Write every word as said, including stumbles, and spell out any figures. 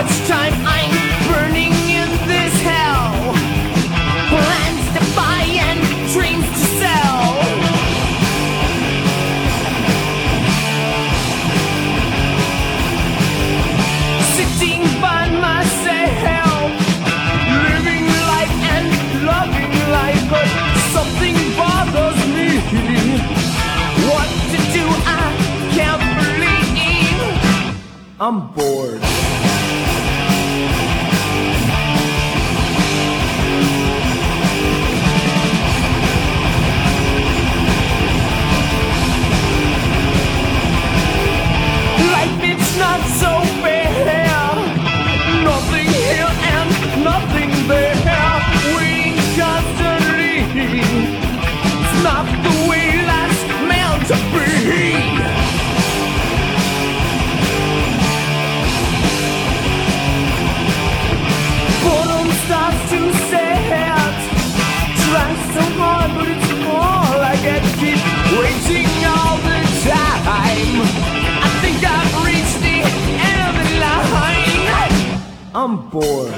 much time I'm burning in this hell. Plans to buy and dreams to sell. Sitting by myself, living life and loving life, but something bothers me. What to do, I can't believe. I'm bored. Life, it's not so fair. Nothing here and nothing there. Waiting constantly. It's not the way life's meant to be. Boredom starts to set. Try so hard, but it's more like I keep waiting all the time. I think I've reached the end of the line. I'm bored.